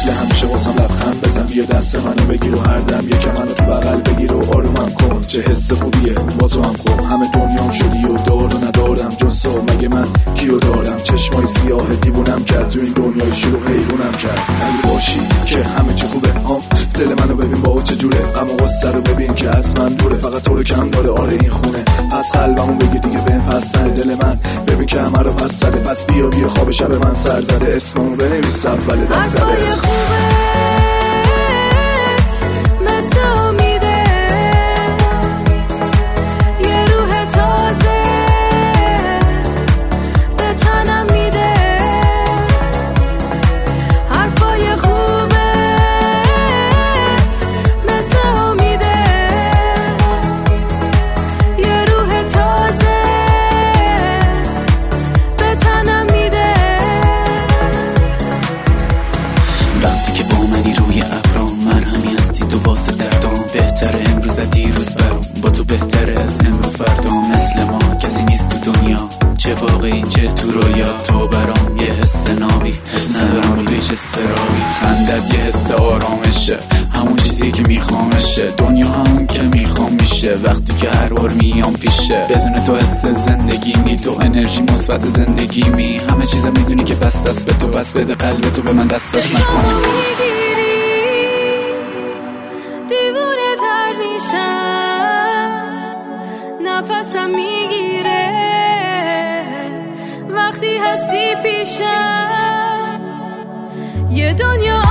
مثل همیشه واسم لبخند بزن، بیا دست منو بگیر و هر دم یکم منو تو بغل بگیر و آرومم کن. چه حس خوبیه با تو هم خوب، همه دنیام شدی و دار و ندارم جز تو. مگه من کیو دارم؟ چشمای سیاه دیوونم کرد، تو این دنیای شروع حیرونم کرد. اگه باشی که همه چی خوبه، دل منو ببین با چه جوره، غم و غصه رو ببین که از من دوره، فقط تو رو کم داره آره این خونه. از قلبمون بگی دیگه بهم پس نده، دل من ببین که همه رو پس زده. پس بیا خواب شب من سر زده، اسممو بنویس اول دفتر. وقتی که با منی روی ابرام، مرهمی هستی تو واسه دردام. بهتره امروز دیروز برام، با تو بهتره از امروز فردام. مثل ما کسی نیست تو دنیا، چه واقعی چه تو رویا. تو برام یه حس نابی، حس ندارم با تویش استرابی. خندت یه حس آرامشه، همون چیزی که میخوامشه. دنیا همون که میخوام میشه وقتی که هر بار میام پیشه. بدون تو حس زندگی می، تو انرژی مثبت زندگی می. همه چیزا میدونی که بس دست به تو، بس بده قلب تو به من دست نکن. دیوونه تر میشم، نفسم میگیره وقتی هستی پیشم. یه دنیا